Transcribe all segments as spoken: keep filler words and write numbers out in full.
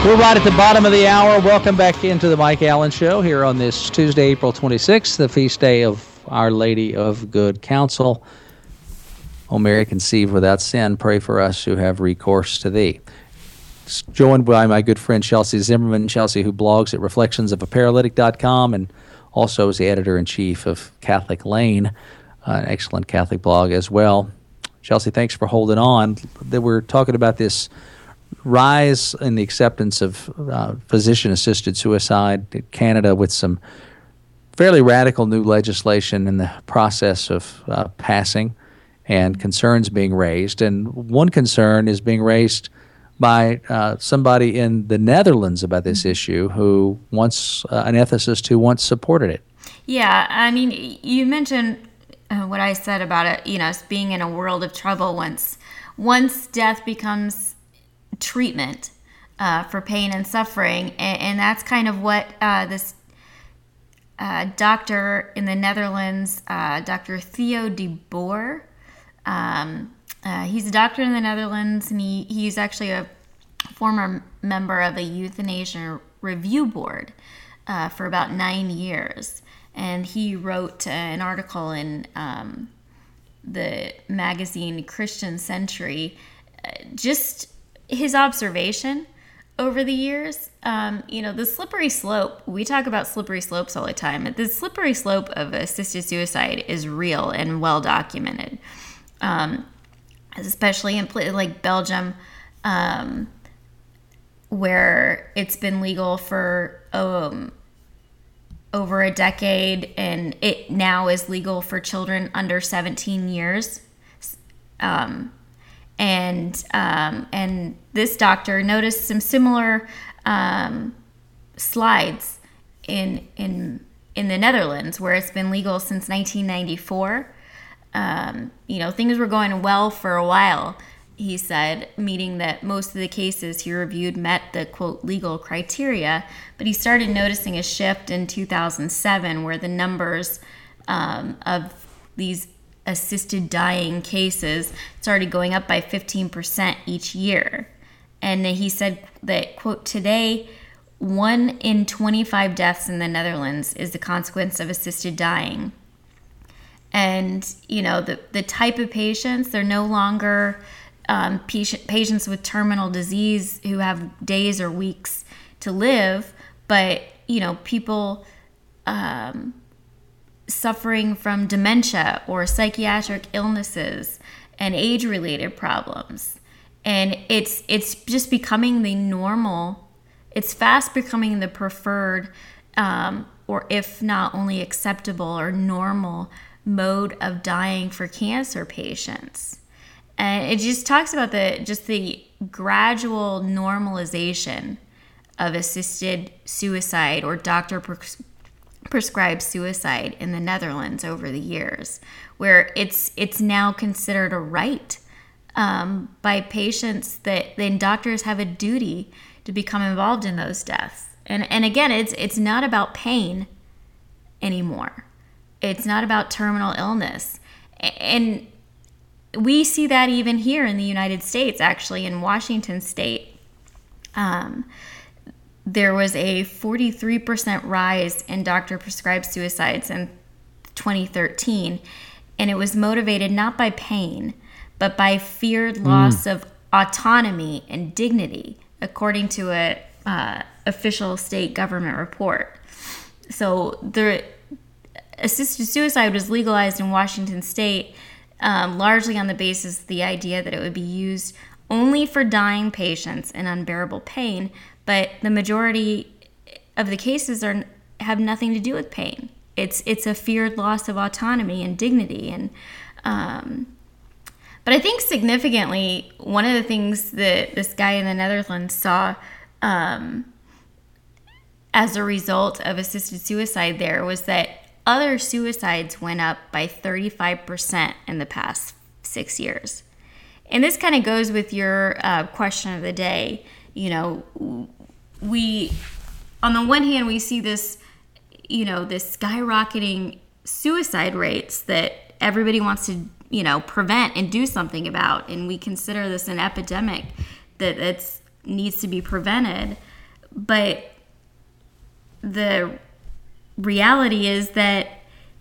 We're right at the bottom of the hour. Welcome back into the Mike Allen Show here on this Tuesday, April twenty-sixth, the feast day of Our Lady of Good Counsel. O Mary, conceived without sin, pray for us who have recourse to thee. Joined by my good friend Chelsea Zimmerman. Chelsea, who blogs at reflections of a paralytic dot com and also is the editor-in-chief of Catholic Lane, uh, an excellent Catholic blog as well. Chelsea, thanks for holding on. We're talking about this rise in the acceptance of uh, physician-assisted suicide in Canada with some fairly radical new legislation in the process of uh, passing and concerns being raised. And one concern is being raised by uh, somebody in the Netherlands about this issue who once, uh, an ethicist who once supported it. Yeah, I mean, you mentioned uh, what I said about it, you know, being in a world of trouble once, once death becomes treatment uh, for pain and suffering, and, and that's kind of what uh, this uh, doctor in the Netherlands, uh, Doctor Theo de Boer, um, uh, he's a doctor in the Netherlands, and he, he's actually a former member of a euthanasia review board uh, for about nine years, and he wrote uh, an article in um, the magazine Christian Century, uh, just his observation over the years. Um, you know, the slippery slope, we talk about slippery slopes all the time. The slippery slope of assisted suicide is real and well documented, um, especially in places like Belgium, um, where it's been legal for um, over a decade, and it now is legal for children under seventeen years. Um, And um, and this doctor noticed some similar um, slides in in in the Netherlands, where it's been legal since nineteen ninety-four. Um, you know, things were going well for a while, he said, meaning that most of the cases he reviewed met the, quote, legal criteria. But he started noticing a shift in two thousand seven, where the numbers um, of these assisted dying cases started going up by fifteen percent each year. And he said that, quote, today, one in twenty-five deaths in the Netherlands is the consequence of assisted dying. And, you know, the, the type of patients, they're no longer um, patient, patients with terminal disease who have days or weeks to live, but, you know, people um, suffering from dementia or psychiatric illnesses and age-related problems. And it's it's just becoming the normal, it's fast becoming the preferred, um, or if not only acceptable or normal mode of dying for cancer patients. And it just talks about the just the gradual normalization of assisted suicide or doctor pres- prescribed suicide in the Netherlands over the years, where it's it's now considered a right um, by patients, that then doctors have a duty to become involved in those deaths. And and again, it's it's not about pain anymore. It's not about terminal illness. And we see that even here in the United States, actually, in Washington State. Um, there was a forty-three percent rise in doctor-prescribed suicides in twenty thirteen, and it was motivated not by pain, but by feared loss mm. of autonomy and dignity, according to a uh, official state government report. So the assisted suicide was legalized in Washington State, um, largely on the basis of the idea that it would be used only for dying patients in unbearable pain, but the majority of the cases are have nothing to do with pain. It's it's a feared loss of autonomy and dignity. And um, but I think significantly, one of the things that this guy in the Netherlands saw um, as a result of assisted suicide there was that other suicides went up by thirty-five percent in the past six years. And this kind of goes with your uh, question of the day. You know, we, on the one hand, we see this, you know, this skyrocketing suicide rates that everybody wants to, you know, prevent and do something about. And we consider this an epidemic that that's, needs to be prevented. but the reality is that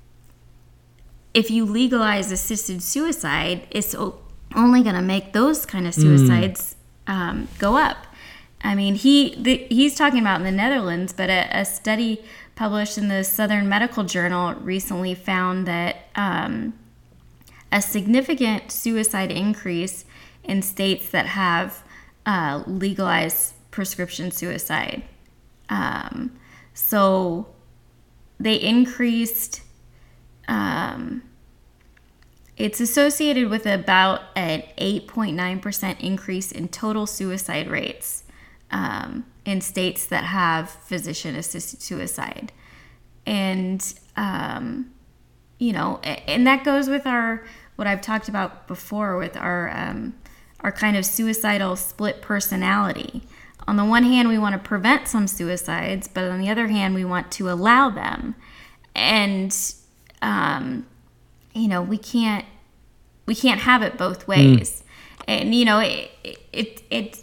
if you legalize assisted suicide, it's only going to make those kind of suicides mm. um, go up. I mean, he the, he's talking about in the Netherlands, but a, a study published in the Southern Medical Journal recently found that um, a significant suicide increase in states that have uh, legalized prescription suicide. Um, so they increased, um, it's associated with about an eight point nine percent increase in total suicide rates um, in states that have physician-assisted suicide. And, um, you know, and that goes with our, what I've talked about before with our, um, our kind of suicidal split personality. On the one hand, we want to prevent some suicides, but on the other hand, we want to allow them. And, um, you know, we can't, we can't have it both ways. Mm. And, you know, it, it, it,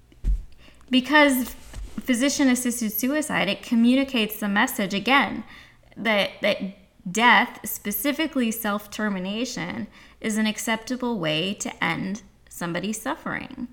because physician-assisted suicide, it communicates the message, again, that, that death, specifically self-termination, is an acceptable way to end somebody's suffering.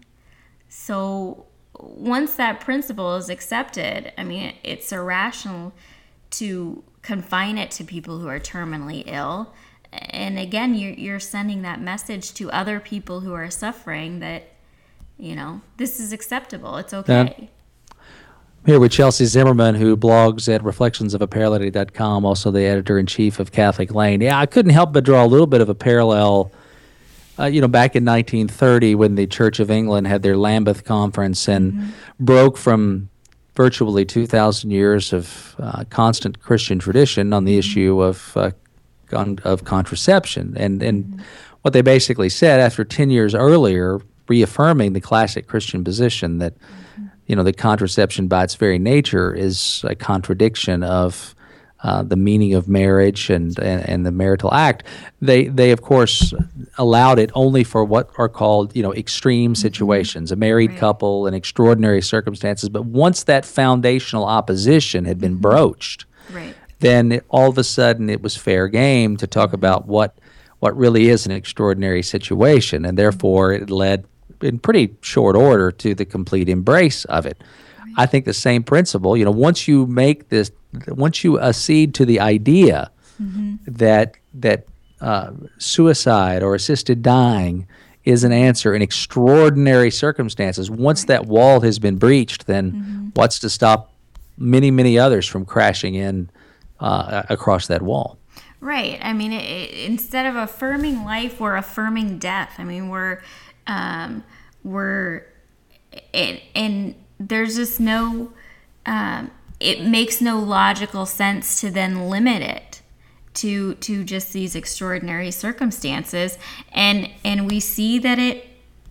So once that principle is accepted, I mean, it's irrational to confine it to people who are terminally ill. And again, you're, you're sending that message to other people who are suffering that, you know, this is acceptable. It's okay. Here with Chelsea Zimmerman, who blogs at reflections of a paralytic dot com, also the editor-in-chief of Catholic Lane. Yeah, I couldn't help but draw a little bit of a parallel. Uh, you know, back in nineteen thirty, when the Church of England had their Lambeth Conference and mm-hmm. broke from virtually two thousand years of uh, constant Christian tradition on the mm-hmm. issue of uh, con- of contraception. And, and mm-hmm. what they basically said after ten years earlier, reaffirming the classic Christian position that, mm-hmm. you know, that contraception by its very nature is a contradiction of Uh, the meaning of marriage and, and, and the marital act, they they of course allowed it only for what are called, you know, extreme situations, a married right. couple in extraordinary circumstances. But once that foundational opposition had been broached, right. then it, all of a sudden it was fair game to talk about what what really is an extraordinary situation, and therefore it led in pretty short order to the complete embrace of it. I think the same principle, you know, once you make this, once you accede to the idea mm-hmm. that that uh, suicide or assisted dying is an answer in extraordinary circumstances, once right. that wall has been breached, then mm-hmm. what's to stop many, many others from crashing in uh, across that wall? Right. I mean, it, it, instead of affirming life, we're affirming death. I mean, we're, um, we're, it, and there's just no, um, it makes no logical sense to then limit it to to just these extraordinary circumstances, and and we see that it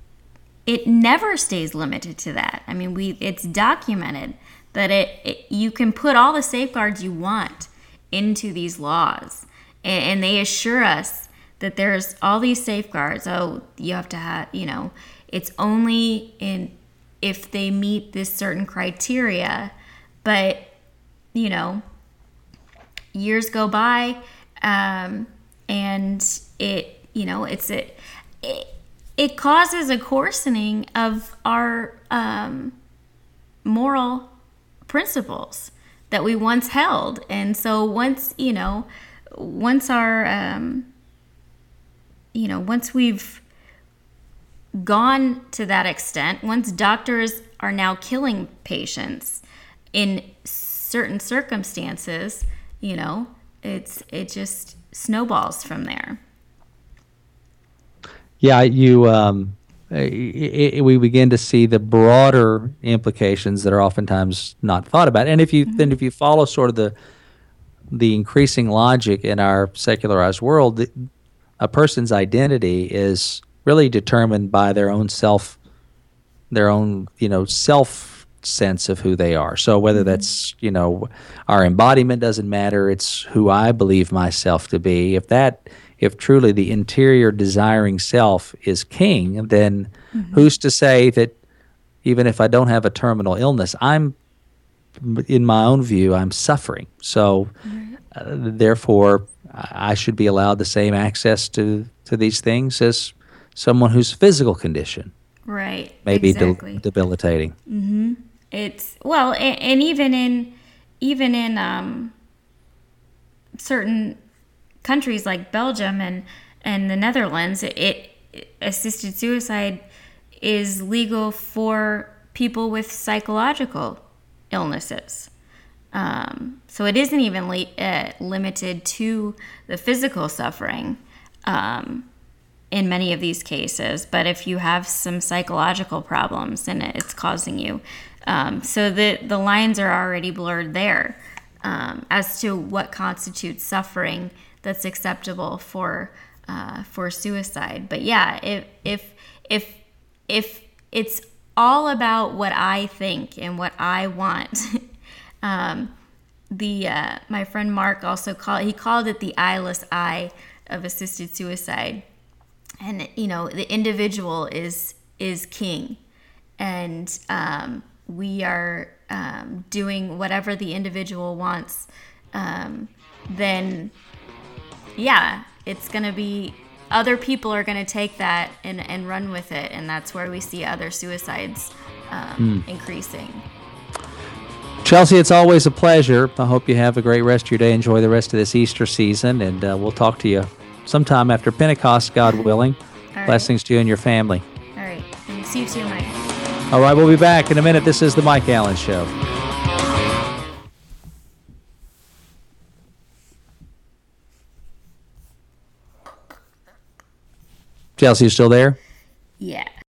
it never stays limited to that. I mean, we it's documented that it, it you can put all the safeguards you want into these laws, and, and they assure us that there's all these safeguards. Oh, you have to have, you know, it's only in if they meet this certain criteria. But, you know, years go by, um, and it, you know, it's a, it, it causes a coarsening of our um, moral principles that we once held. And so once, you know, once our, um, you know, once we've gone to that extent, once doctors are now killing patients in certain circumstances, you know, it's it just snowballs from there. Yeah, you um, it, it, we begin to see the broader implications that are oftentimes not thought about. And if you mm-hmm. then if you follow sort of the the increasing logic in our secularized world, the, a person's identity is really determined by their own self, their own, you know, self sense of who they are. So whether that's, you know, our embodiment doesn't matter, it's who I believe myself to be. If that, if truly the interior desiring self is king, then mm-hmm. who's to say that even if I don't have a terminal illness, I'm in my own view, I'm suffering. So, uh, therefore, I I should be allowed the same access to, to these things as someone whose physical condition Right. may be de- Exactly. debilitating. It's well, and, and even in even in um, certain countries like Belgium and and the Netherlands, it, it assisted suicide is legal for people with psychological illnesses. Um, so it isn't even li- uh, limited to the physical suffering um, in many of these cases. But if you have some psychological problems and it's causing you, um, so the the lines are already blurred there um, as to what constitutes suffering that's acceptable for uh, for suicide. But yeah, if if if if it's all about what I think and what I want. um, the uh, my friend Mark also called he called it the eyeless eye of assisted suicide, and you know the individual is is king, and um, we are um, doing whatever the individual wants. Um, then yeah, it's gonna be other people are gonna take that and, and run with it, and that's where we see other suicides um, increasing. Chelsea, it's always a pleasure. I hope you have a great rest of your day. Enjoy the rest of this Easter season, and uh, we'll talk to you sometime after Pentecost, God willing. All Blessings to you and your family. All right. Thanks. You too, Mike. All right, we'll be back in a minute. This is the Mike Allen Show. Chelsea, you still there? Yeah.